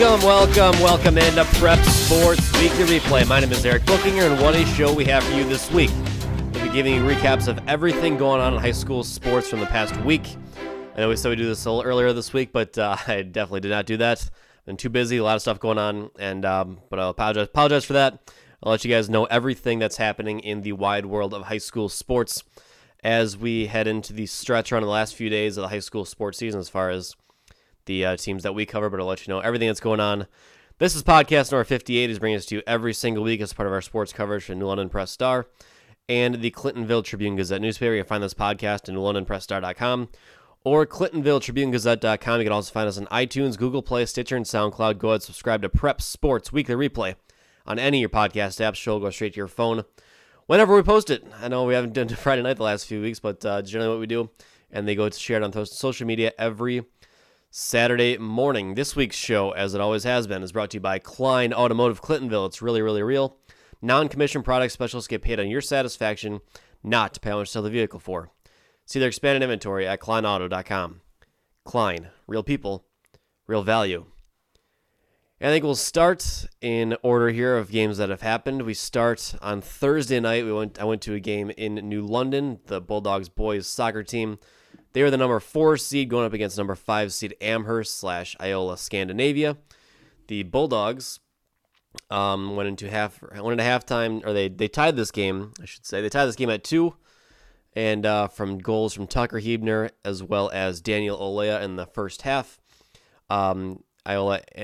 Welcome into Prep Sports Weekly Replay. My name is Eric Bookinger, and what a show we have for you this week. We'll be giving you recaps of everything going on in high school sports from the past week. I know we said we'd do this a little earlier this week, but I definitely did not do that. Been too busy, a lot of stuff going on, and but I'll apologize for that. I'll let you guys know everything that's happening in the wide world of high school sports as we head into the stretch run of the last few days of the high school sports season as far as the teams that we cover, but I'll let you know everything that's going on. This is podcast number 58. Is bringing us to you every single week as part of our sports coverage from New London Press-Star and the Clintonville Tribune-Gazette newspaper. You can find this podcast at newlondonpressstar.com or clintonvilletribunegazette.com. You can also find us on iTunes, Google Play, Stitcher, and SoundCloud. Go ahead and subscribe to Prep Sports Weekly Replay on any of your podcast apps. Show will go straight to your phone whenever we post it. I know we haven't done Friday night the last few weeks, but generally what we do, and they go to share it on social media every Saturday morning. This week's show, as it always has been, is brought to you by Klein Automotive Clintonville. It's really, really real. Non-commissioned product specialists get paid on your satisfaction, not to pay how much to sell the vehicle for. See their expanded inventory at kleinauto.com. Klein, real people, real value. And I think we'll start in order here of games that have happened. We start on Thursday night. I went to a game in New London, the Bulldogs boys soccer team. They were the number 4 seed going up against number 5 seed Amherst / Iola Scandinavia. The Bulldogs went into halftime, or they tied this game, I should say. They tied this game at 2, and from goals from Tucker Hebner as well as Daniel Olea in the first half. Amherst /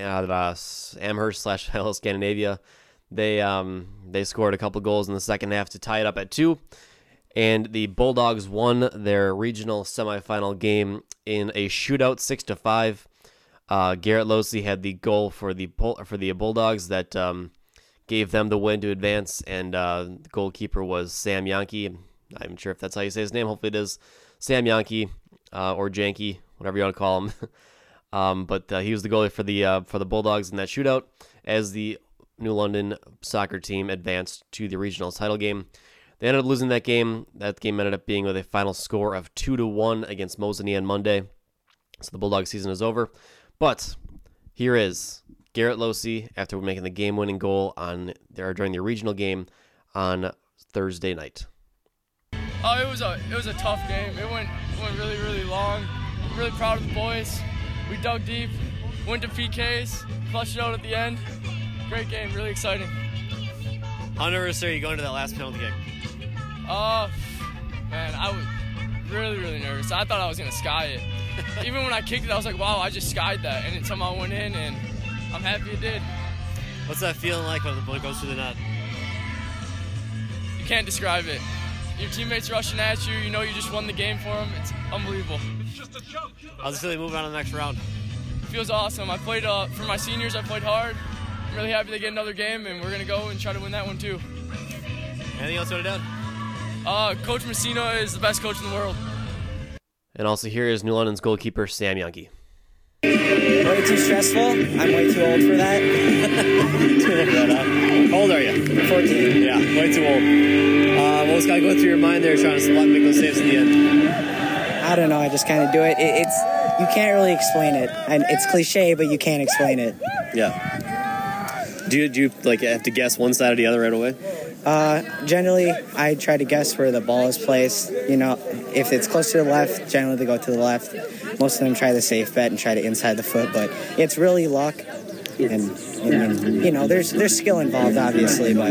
Iola Scandinavia, they scored a couple goals in the second half to tie it up at 2. And the Bulldogs won their regional semifinal game in a shootout, 6-5. Garrett Losey had the goal for the Bulldogs that gave them the win to advance, and the goalkeeper was Sam Yankee. I'm not even sure if that's how you say his name. Hopefully it is Sam Yankee or Janky, whatever you want to call him. But he was the goalie for the Bulldogs in that shootout as the New London soccer team advanced to the regional title game. They ended up losing that game. That game ended up being with a final score of 2-1 against Mosinee on Monday. So the Bulldog season is over. But here is Garrett Losey after making the game-winning goal during the regional game on Thursday night. Oh, it was a tough game. It went really, really long. I'm really proud of the boys. We dug deep, went to PKs, clutched it out at the end. Great game, really exciting. How nervous are you going to that last penalty kick? Man, I was really, really nervous. I thought I was going to sky it. Even when I kicked it, I was like, wow, I just skied that. And it somehow went in, and I'm happy it did. What's that feeling like when the ball goes through the net? You can't describe it. Your teammates rushing at you, you know you just won the game for them. It's unbelievable. It's just a joke. How's it feel to move on to the next round? It feels awesome. I played, for my seniors, I played hard. I'm really happy to get another game, and we're going to go and try to win that one too. Anything else you want to do? Coach Messina is the best coach in the world. And also here is New London's goalkeeper, Sam Yankee. Way too stressful. I'm way too old for that. Too old for that, huh? How old are you? 14. Yeah, way too old. What's got to go through your mind there trying to make those saves at the end? I don't know. I just kind of do it. You can't really explain it. And it's cliche, but you can't explain it. Yeah. Do you have to guess one side or the other right away? Generally, I try to guess where the ball is placed. You know, if it's close to the left, generally they go to the left. Most of them try the safe bet and try to inside the foot, but it's really luck. And you know, there's skill involved, obviously, but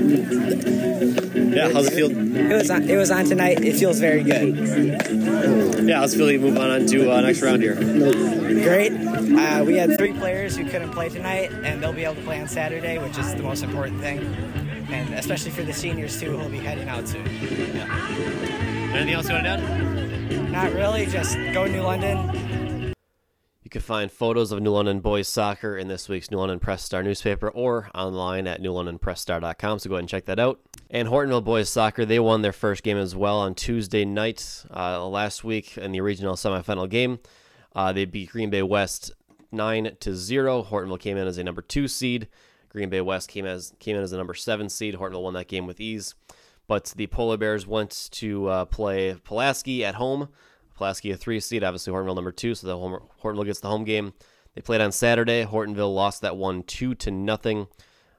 yeah. How's it feel? It was on tonight. It feels very good. Yeah, how's it feel to move on to next round here? Great. We had 3 players who couldn't play tonight, and they'll be able to play on Saturday, which is the most important thing. And especially for the seniors, too, who will be heading out soon. Yeah. Anything else you want to add? Not really, just go New London. You can find photos of New London boys soccer in this week's New London Press-Star newspaper or online at newlondonpressstar.com, so go ahead and check that out. And Hortonville boys soccer, they won their first game as well on Tuesday night last week in the regional semifinal game. They beat Green Bay West 9-0. Hortonville came in as a number 2 seed. Green Bay West came in as the number 7 seed. Hortonville won that game with ease. But the Polar Bears went to play Pulaski at home. Pulaski a 3 seed, obviously Hortonville number 2, so Hortonville gets the home game. They played on Saturday. Hortonville lost that one 2-0.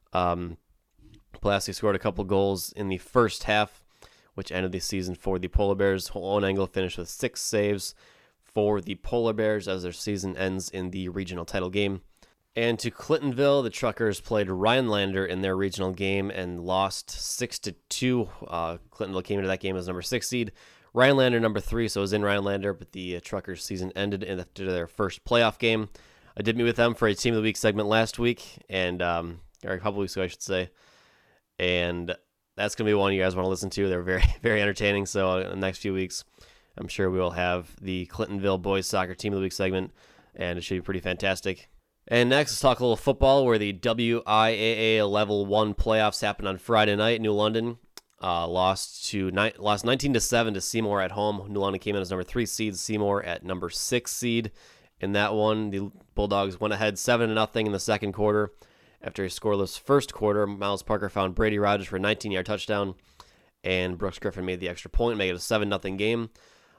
Pulaski scored a couple goals in the first half, which ended the season for the Polar Bears. Owen Engel finished with 6 saves for the Polar Bears as their season ends in the regional title game. And to Clintonville, the Truckers played Rhinelander in their regional game and lost 6-2. Clintonville came into that game as number 6 seed. Rhinelander number 3, so it was in Rhinelander, but the Truckers' season ended after their first playoff game. I did meet with them for a Team of the Week segment last week, and or a couple weeks ago, I should say. And that's going to be one you guys want to listen to. They're very, very entertaining. So in the next few weeks, I'm sure we will have the Clintonville Boys Soccer Team of the Week segment, and it should be pretty fantastic. And next, let's talk a little football, where the WIAA Level 1 playoffs happened on Friday night. New London lost 19-7 to Seymour at home. New London came in as number 3 seed, Seymour at number 6 seed. In that one, the Bulldogs went ahead 7-0 in the second quarter. After a scoreless first quarter, Miles Parker found Brady Rogers for a 19-yard touchdown, and Brooks Griffin made the extra point, making it a 7-0 game.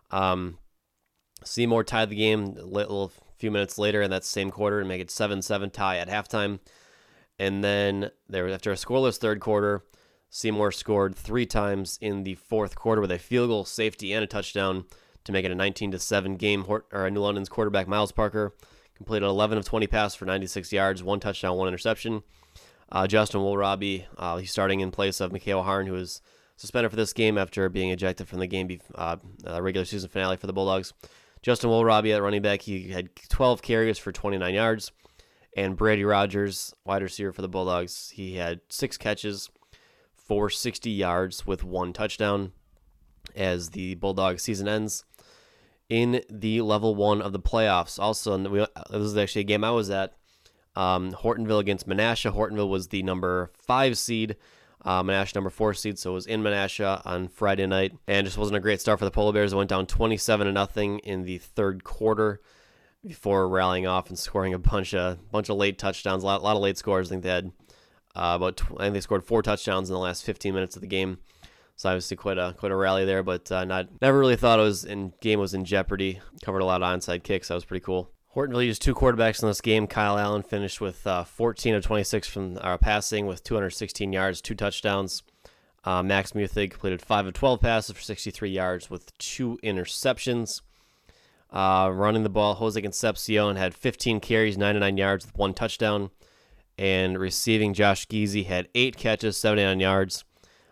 Seymour tied the game a few minutes later in that same quarter and make it 7-7 tie at halftime. And then after a scoreless third quarter, Seymour scored 3 times in the fourth quarter with a field goal, safety, and a touchdown to make it a 19-7 game. New London's quarterback Miles Parker completed 11 of 20 passes for 96 yards, 1 touchdown, 1 interception. Justin Woolrabi, he's starting in place of Mikhail Harn, who was suspended for this game after being ejected from the game regular season finale for the Bulldogs. Justin Woolrabi at running back, he had 12 carries for 29 yards. And Brady Rogers, wide receiver for the Bulldogs, he had 6 catches for 60 yards with 1 touchdown as the Bulldogs season ends in the level 1 of the playoffs. Also, this is actually a game I was at. Hortonville against Menasha. Hortonville was the number 5 seed. Menasha number 4 seed, so it was in Menasha on Friday night. And just wasn't a great start for the Polar Bears. It went down 27-0 in the third quarter before rallying off and scoring a bunch of late touchdowns, a lot of late scores. I think they had I think they scored 4 touchdowns in the last 15 minutes of the game. So obviously quite a rally there, but never really thought game was in jeopardy. Covered a lot of onside kicks. That was pretty cool. Hortonville used 2 quarterbacks in this game. Kyle Allen finished with 14 of 26 from passing with 216 yards, 2 touchdowns. Max Muthig completed 5 of 12 passes for 63 yards with 2 interceptions. Running the ball, Jose Concepcion had 15 carries, 99 yards with 1 touchdown. And receiving, Josh Geezy had 8 catches, 79 yards.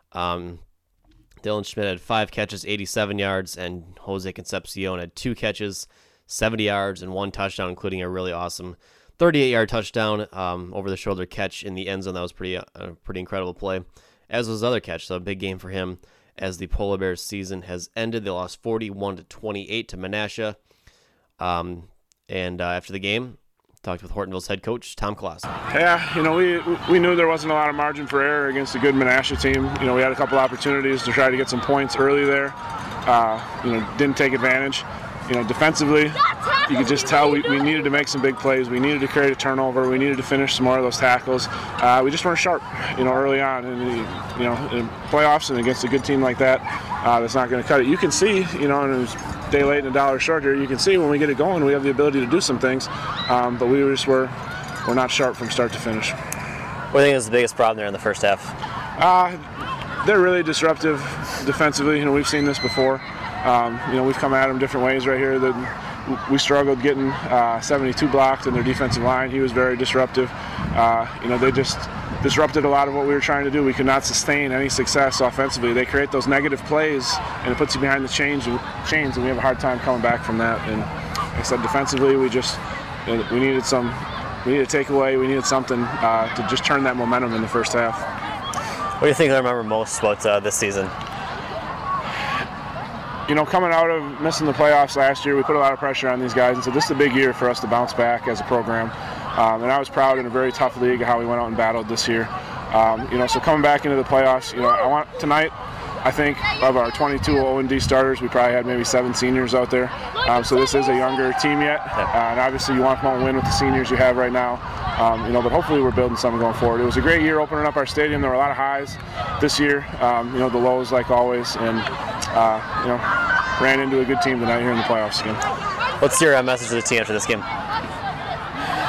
Dylan Schmidt had 5 catches, 87 yards, and Jose Concepcion had 2 catches, 70 yards, and 1 touchdown, including a really awesome 38-yard touchdown over-the-shoulder catch in the end zone. That was pretty incredible play, as was the other catch. So a big game for him as the Polar Bears season has ended. They lost 41-28 to Menasha. And after the game, talked with Hortonville's head coach, Tom Kloss. Yeah, we knew there wasn't a lot of margin for error against a good Menasha team. We had a couple opportunities to try to get some points early there. Didn't take advantage. Defensively, you could just tell we needed to make some big plays. We needed to create a turnover. We needed to finish some more of those tackles. We just weren't sharp, early on. And, in playoffs and against a good team like that, that's not going to cut it. You can see, and it was a day late and a dollar short here, you can see when we get it going, we have the ability to do some things. But we're not sharp from start to finish. What do you think is the biggest problem there in the first half? They're really disruptive defensively. We've seen this before. We've come at them different ways right here. We struggled getting 72 blocked in their defensive line. He was very disruptive. They just disrupted a lot of what we were trying to do. We could not sustain any success offensively. They create those negative plays, and it puts you behind the chains, and we have a hard time coming back from that. And like I said, defensively, we needed a takeaway. We needed something to just turn that momentum in the first half. What do you think I remember most about this season? Coming out of missing the playoffs last year, we put a lot of pressure on these guys, and so this is a big year for us to bounce back as a program. And I was proud in a very tough league how we went out and battled this year. So coming back into the playoffs, tonight, I think of our 22 O&D starters, we probably had maybe 7 seniors out there. So this is a younger team yet, and obviously you want to come out and win with the seniors you have right now. But hopefully we're building something going forward. It was a great year opening up our stadium. There were a lot of highs this year. The lows like always, and ran into a good team tonight here in the playoffs again. What's your message to the team after this game?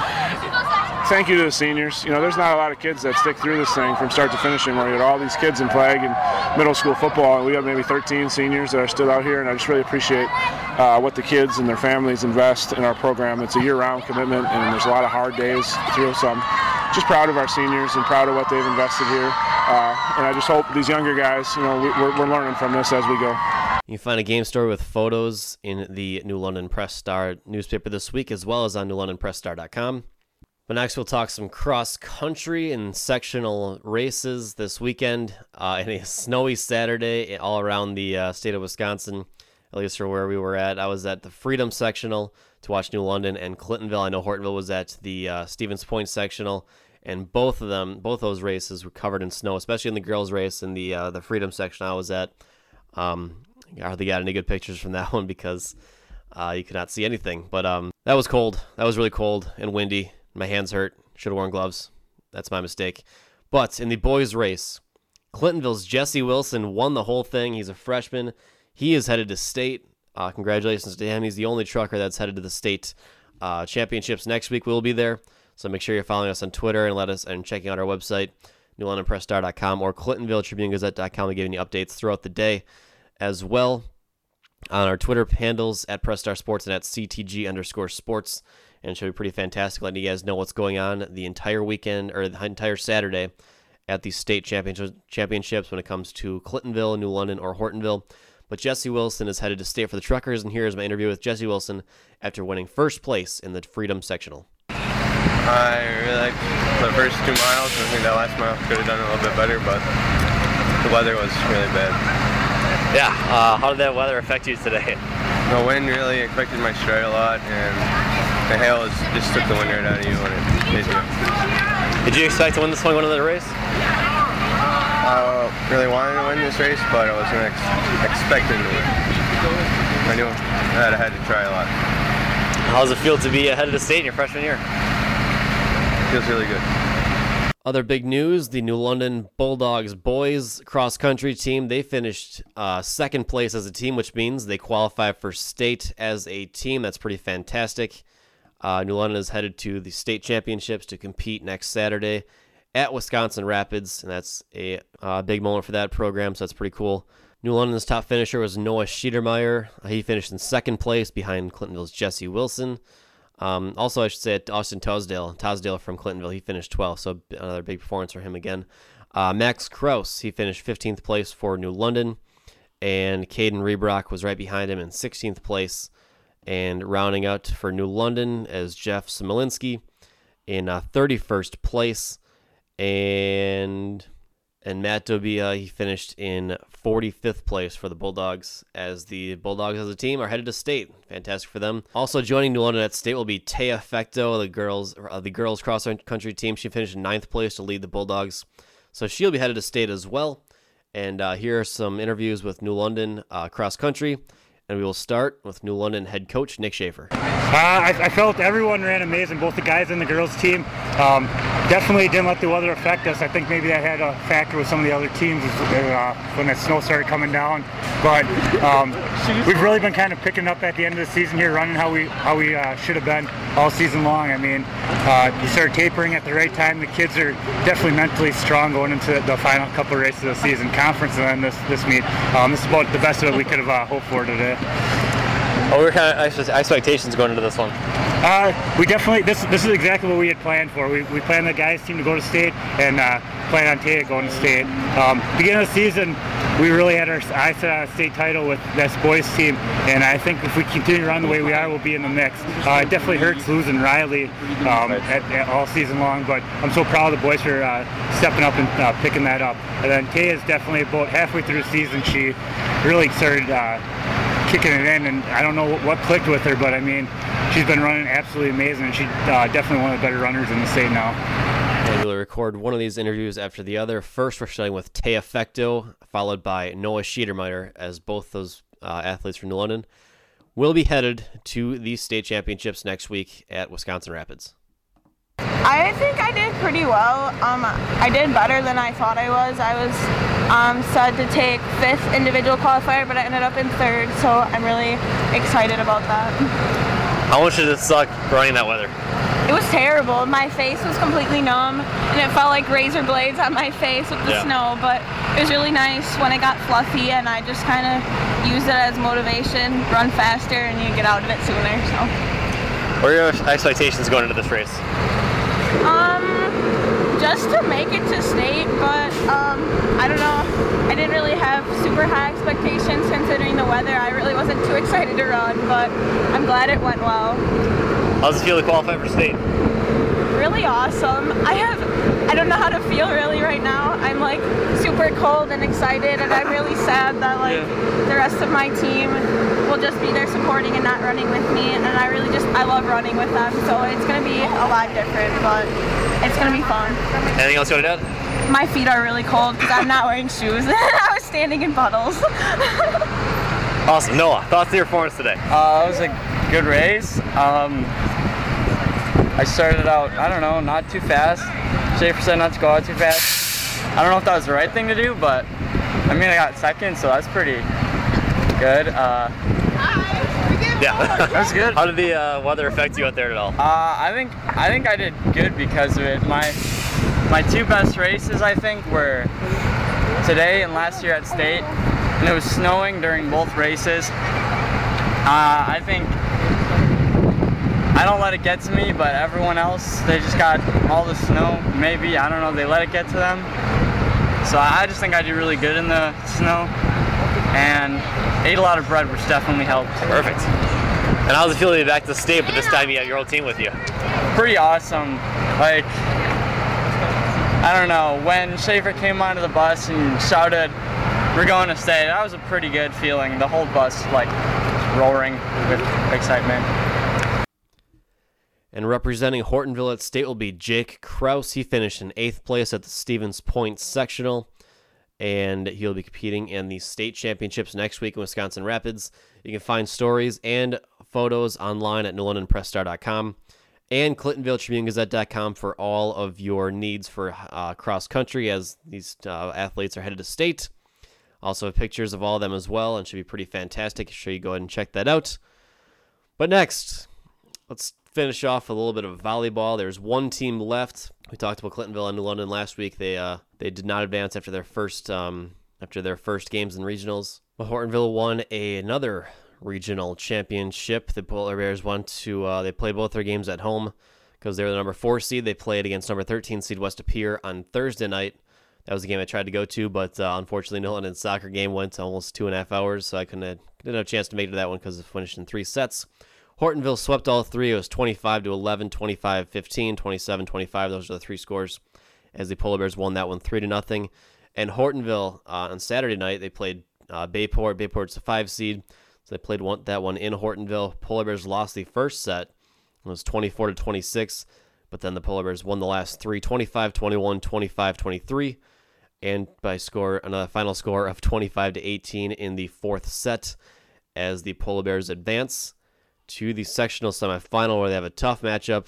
thank you to the seniors. You know, there's not a lot of kids that stick through this thing from start to finishing, where you had all these kids in flag and middle school football, and we have maybe 13 seniors that are still out here, and I just really appreciate what the kids and their families invest in our program. It's a year-round commitment, and there's a lot of hard days through, so I'm just proud of our seniors and proud of what they've invested here. And I just hope these younger guys, you know, we're learning from this as we go. You can find a game story with photos in the New London Press Star newspaper this week, as well as on newlondonpressstar.com. But next we'll talk some cross-country and sectional races this weekend. In a snowy Saturday all around the state of Wisconsin, at least for where we were at. I was at the Freedom Sectional to watch New London and Clintonville. I know Hortonville was at the Stevens Point Sectional, and both those races were covered in snow, especially in the girls' race and the Freedom Section I was at. I hardly got any good pictures from that one because you could not see anything. But that was cold. That was really cold and windy. My hands hurt. Should have worn gloves. That's my mistake. But in the boys' race, Clintonville's Jesse Wilson won the whole thing. He's a freshman. He is headed to state. Congratulations to him. He's the only trucker that's headed to the state championships next week. We'll be there. So make sure you're following us on Twitter and checking out our website, newlondonpressstar.com or ClintonvilleTribuneGazette.com. We're giving you updates throughout the day as well on our Twitter handles at PressStar Sports and at CTG_sports. And it should be pretty fantastic, letting you guys know what's going on the entire weekend or the entire Saturday at the state championships when it comes to Clintonville, New London, or Hortonville. But Jesse Wilson is headed to state for the truckers, and here is my interview with Jesse Wilson after winning first place in the Freedom Sectional. I really liked the first 2 miles. I think that last mile could have done a little bit better, but the weather was really bad. Yeah, how did that weather affect you today? The wind really affected my stride a lot, and the hail just took the wind right out of you when it hit you. Did you expect to win this one going into the race? I really wanted to win this race, but I wasn't expecting to win. I knew that I had to try a lot. How does it feel to be ahead of the state in your freshman year? Feels really good. Other big news, the New London Bulldogs boys cross-country team, they finished second place as a team, which means they qualify for state as a team. That's pretty fantastic. New London is headed to the state championships to compete next Saturday at Wisconsin Rapids, and that's a big moment for that program, so that's pretty cool. New London's top finisher was Noah Schiedermeyer. He finished in second place behind Clintonville's Jesse Wilson. Also, I should say Austin Tosdale from Clintonville, he finished 12th, so another big performance for him again. Max Kraus, he finished 15th place for New London, and Caden Rebrock was right behind him in 16th place. And rounding out for New London as Jeff Smolinski in 31st place, and Matt Dobia, he finished in 45th place for the Bulldogs, as the Bulldogs as a team are headed to state. Fantastic for them. Also joining New London at state will be Taya Fecto, the girls cross-country team. She finished in 9th place to lead the Bulldogs, so she'll be headed to state as well. And here are some interviews with New London cross-country. And we will start with New London head coach Nick Schaefer. I felt everyone ran amazing, both the guys and the girls team. Definitely didn't let the weather affect us. I think maybe that had a factor with some of the other teams when the snow started coming down. But we've really been kind of picking up at the end of the season here, running how we should have been all season long. I mean, you started tapering at the right time. The kids are definitely mentally strong going into the final couple of races of the season, conference, and then this meet. This is about the best of it we could have hoped for today. What were kind of expectations going into this one? We definitely, this is exactly what we had planned for. We planned the guys' team to go to state and plan on Taya going to state. Beginning of the season, we really had our eyes set on a state title with this boys team, and I think if we continue to run the way we are, we'll be in the mix. It definitely hurts losing Riley all season long, but I'm so proud of the boys for stepping up and picking that up. And then Taya is definitely about halfway through the season. She really started kicking it in, and I don't know what clicked with her, but I mean, she's been running absolutely amazing, and she's definitely one of the better runners in the state now. And we'll record one of these interviews after the other. First, we're starting with Taya Fecto, followed by Noah Schiedermeyer, as both those athletes from New London will be headed to the state championships next week at Wisconsin Rapids. I think I did pretty well. I did better than I thought I was. I was set to take 5th individual qualifier, but I ended up in 3rd, so I'm really excited about that. How much did it suck running that weather? It was terrible. My face was completely numb, and it felt like razor blades on my face with the snow, but it was really nice when it got fluffy, and I just kind of used it as motivation, run faster, and you get out of it sooner. So. What are your expectations going into this race? Just to make it to state, but I don't know. I didn't really have super high expectations considering the weather. I really wasn't too excited to run, but I'm glad it went well. How's it feel to qualify for state? Really awesome. I don't know how to feel really right now. I'm like super cold and excited, and I'm really sad that like the rest of my team will just be there supporting and not running with me, and I love running with them, so it's gonna be a lot different, but it's gonna be fun. Anything else you want to add? My feet are really cold because I'm not wearing shoes. I was standing in puddles. Awesome. Noah, thoughts on your performance today? It was a good race. I started out, I don't know, not too fast. Schaefer said not to go out too fast. I don't know if that was the right thing to do, but I mean, I got second, so that's pretty good. Yeah, that was good. How did the weather affect you out there at all? I think I did good because of it. My two best races, I think, were today and last year at state, and it was snowing during both races. I think I don't let it get to me, but everyone else, they just got all the snow. Maybe, I don't know, they let it get to them. So I just think I did really good in the snow and ate a lot of bread, which definitely helped. Perfect. And how's it feel to be back to state, but this time you have your whole team with you? Pretty awesome. Like, I don't know, when Schaefer came onto the bus and shouted, "We're going to state," that was a pretty good feeling. The whole bus, like, roaring with excitement. And representing Hortonville at state will be Jake Kraus. He finished in 8th place at the Stevens Point sectional, and he'll be competing in the state championships next week in Wisconsin Rapids. You can find stories and photos online at newlondonpressstar.com and ClintonvilleTribuneGazette.com for all of your needs for cross country as these athletes are headed to state. Also have pictures of all of them as well, and should be pretty fantastic. Sure, you go ahead and check that out. But next, let's finish off with a little bit of volleyball. There's one team left. We talked about Clintonville and New London last week. They did not advance after their first games in regionals. But Hortonville won another regional championship. The Polar Bears went to they played both their games at home because they were the number 4 seed. They played against number 13 seed West Appear on Thursday night. That was the game I tried to go to, but unfortunately, New London's soccer game went almost 2.5 hours, so I didn't have a chance to make it to that one because it finished in 3 sets. Hortonville swept all 3. It was 25-11, 25-15, 27-25. Those are the 3 scores as the Polar Bears won that one 3-0. And Hortonville on Saturday night, they played Bayport. Bayport's a 5 seed, so they played that one in Hortonville. Polar Bears lost the first set. It was 24-26, but then the Polar Bears won the last 3, 25-21, 25-23, and by another final score of 25-18 in the 4th set as the Polar Bears advance to the sectional semifinal where they have a tough matchup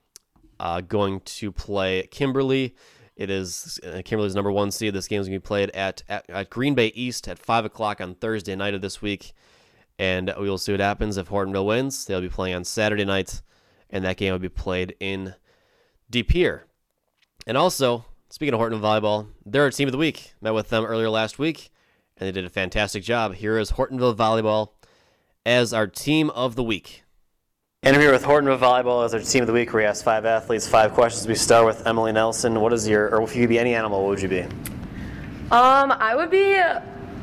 going to play Kimberly. It is Kimberly's number 1 seed. This game is going to be played at Green Bay East at 5 o'clock on Thursday night of this week, and we will see what happens if Hortonville wins. They'll be playing on Saturday night, and that game will be played in De Pere. And also, speaking of Hortonville volleyball, they're our team of the week. Met with them earlier last week, and they did a fantastic job. Here is Hortonville volleyball as our team of the week. And I'm here with Hortonville volleyball as our team of the week. We asked 5 athletes 5 questions. We start with Emily Nelson. What is or if you could be any animal, what would you be? I would be a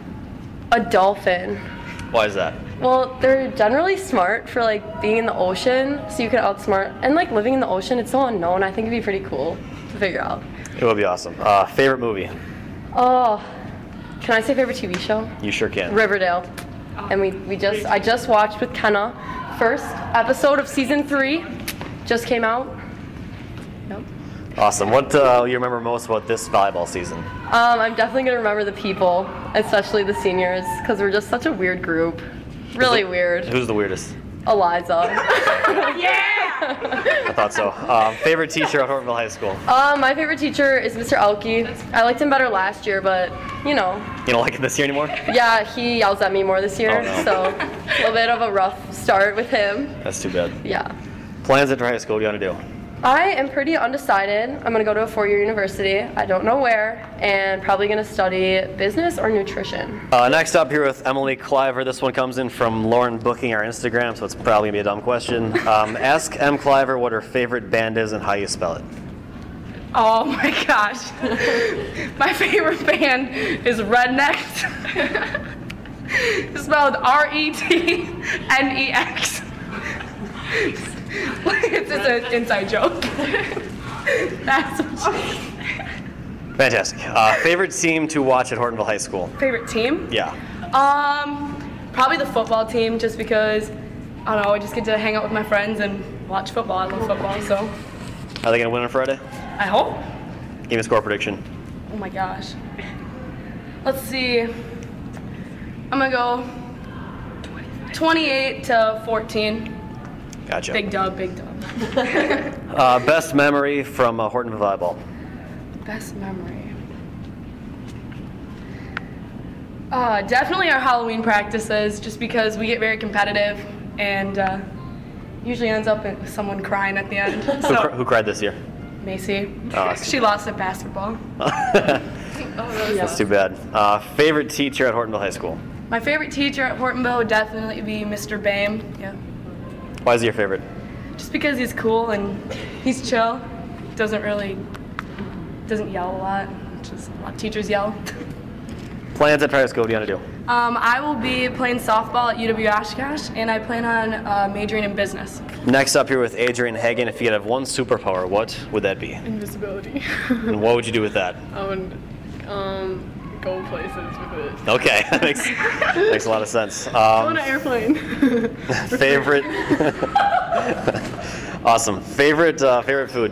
dolphin. Why is that? Well, they're generally smart for like being in the ocean, so you could outsmart. And like living in the ocean, it's so unknown. I think it'd be pretty cool to figure out. It would be awesome. Favorite movie? Oh, can I say favorite TV show? You sure can. Riverdale. And I just watched with Kenna. First episode of season 3 just came out. Yep. Awesome. What do you remember most about this volleyball season? I'm definitely going to remember the people, especially the seniors, because we're just such a weird group. Really weird. Who's the weirdest? Eliza. Yeah! I thought so. Favorite teacher at Hortonville High School? My favorite teacher is Mr. Elke. I liked him better last year, but, you know. You don't like it this year anymore? Yeah, he yells at me more this year, so a little bit of a rough start with him. That's too bad. Yeah. Plans after high school, what do you want to do? I am pretty undecided. I'm going to go to a 4-year university. I don't know where, and probably going to study business or nutrition. Next up here with Emily Cliver. This one comes in from Lauren Booking our Instagram, so it's probably going to be a dumb question. Ask M. Cliver what her favorite band is and how you spell it. Oh my gosh. My favorite band is Rednex. It's spelled R-E-T-N-E-X. It's just an inside joke. That's what Fantastic. Favorite team to watch at Hortonville High School? Favorite team? Yeah. Probably the football team, just because, I don't know, I just get to hang out with my friends and watch football. I love football, so. Are they going to win on Friday? I hope. Give me a score prediction. Oh my gosh. Let's see. I'm going to go 28-14. Gotcha. Big dub, big dub. Best memory from Hortonville Volleyball? Best memory. Definitely our Halloween practices, just because we get very competitive and usually ends up with someone crying at the end. Who cried this year? Macy. Oh, She lost at basketball. That's too bad. Favorite teacher at Hortonville High School? My favorite teacher at Hortonville would definitely be Mr. Bame. Yeah. Why is he your favorite? Just because he's cool and he's chill. Doesn't yell a lot. Just a lot of teachers yell. Plans at high school, what do you want to do? I will be playing softball at UW Oshkosh, and I plan on majoring in business. Next up here with Adrian Hagen, if you could have one superpower, what would that be? Invisibility. And what would you do with that? I would go places with it. Okay, that makes a lot of sense. Go on an airplane. Favorite? Awesome. Favorite food?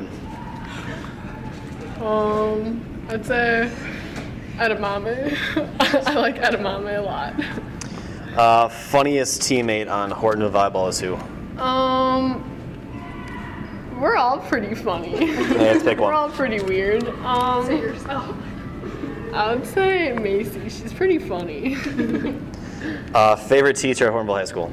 I'd say edamame. I like edamame a lot. Funniest teammate on Hortonville Volleyball is who? We're all pretty funny. Let's pick one. We're all pretty weird. Say yourself. I would say Macy. She's pretty funny. Favorite teacher at Hortonville High School?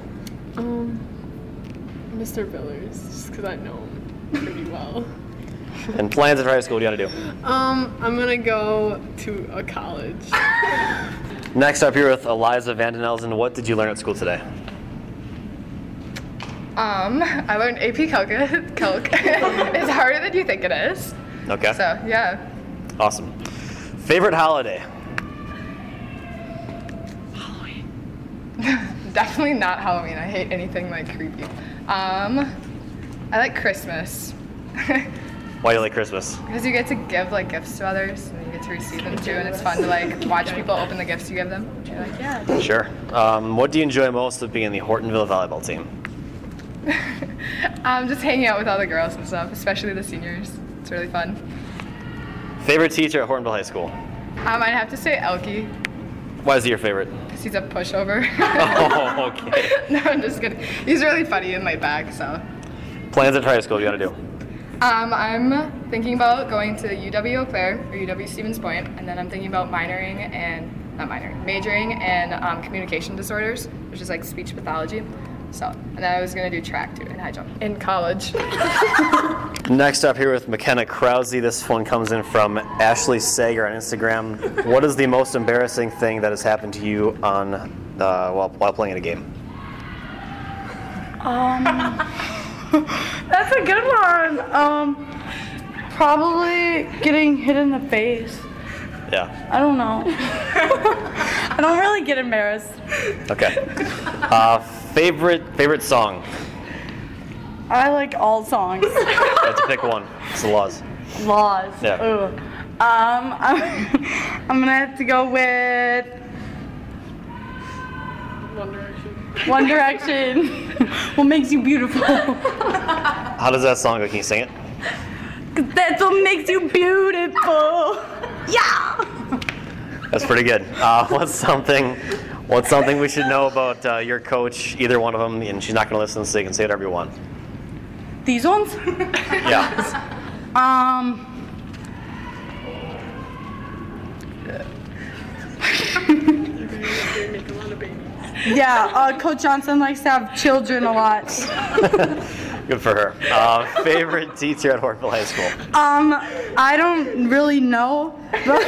Mr. Billers, just because I know him pretty well. And plans at high school, what do you want to do? I'm gonna go to a college. Next up here with Eliza Vandenelzen, what did you learn at school today? I learned AP Calc. It's harder than you think it is. Okay. So, yeah. Awesome. Favorite holiday? Halloween. Definitely not Halloween. I hate anything like creepy. I like Christmas. Why do you like Christmas? Because you get to give like gifts to others and you get to receive them too, and it's fun to like watch people open the gifts you give them. You're like, yeah. Sure. What do you enjoy most of being in the Hortonville volleyball team? Just hanging out with all the girls and stuff, especially the seniors. It's really fun. Favorite teacher at Hortonville High School? I'd have to say Elke. Why is he your favorite? Because he's a pushover. Oh, okay. No, I'm just kidding. He's really funny and laid back, so. Plans at high school, what do you want to do? I'm thinking about going to UW Eau Claire or UW Stevens Point, and then I'm thinking about majoring in communication disorders, which is like speech pathology. So, and then I was gonna do track too in high jump in college. Next up here with McKenna Krause, this one comes in from Ashley Sager on Instagram. What is the most embarrassing thing that has happened to you on while playing in a game? That's a good one. Probably getting hit in the face. Yeah. I don't know. I don't really get embarrassed. Okay. Favorite song? I like all songs. You have to pick one. It's the Laws. Laws. Yeah. Ooh. I'm gonna have to go with One Direction. One Direction. What makes you beautiful? How does that song go? Can you sing it? 'Cause that's what makes you beautiful. Yeah. That's pretty good. What's something we should know about your coach, either one of them, and she's not going to listen, so you can say whatever you want. These ones? Yeah. Yeah, Coach Johnson likes to have children a lot. Good for her. Favorite teacher at Hortville High School? I don't really know, but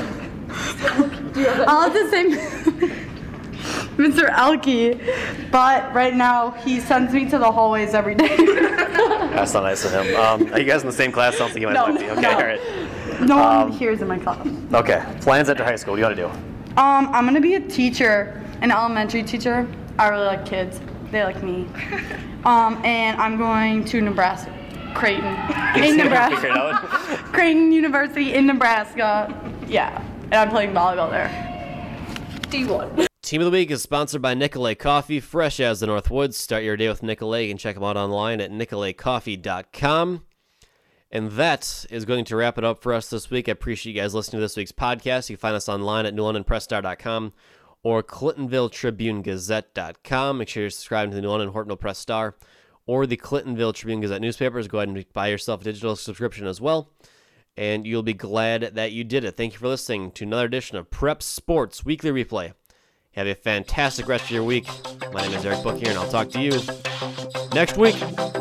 I'll have to say Mr. Elke, but right now he sends me to the hallways every day. That's not nice of him. Are you guys in the same class? Sounds like you might No, like me. Okay, no. all right. No one here is in my class. Okay, plans after high school. What do you want to do? I'm gonna be a teacher, an elementary teacher. I really like kids. They like me. And I'm going to Nebraska, Creighton, in Nebraska. Creighton University in Nebraska. Yeah, and I'm playing volleyball there. D1. Team of the Week is sponsored by Nicolay Coffee, fresh as the Northwoods. Start your day with Nicolay. You can check them out online at nicolaycoffee.com. And that is going to wrap it up for us this week. I appreciate you guys listening to this week's podcast. You can find us online at newlondonpressstar.com or ClintonvilleTribuneGazette.com. Make sure you're subscribing to the New London Hortonville Press Star or the Clintonville Tribune Gazette newspapers. Go ahead and buy yourself a digital subscription as well, and you'll be glad that you did it. Thank you for listening to another edition of Prep Sports Weekly Replay. Have a fantastic rest of your week. My name is Eric Bookier, and I'll talk to you next week.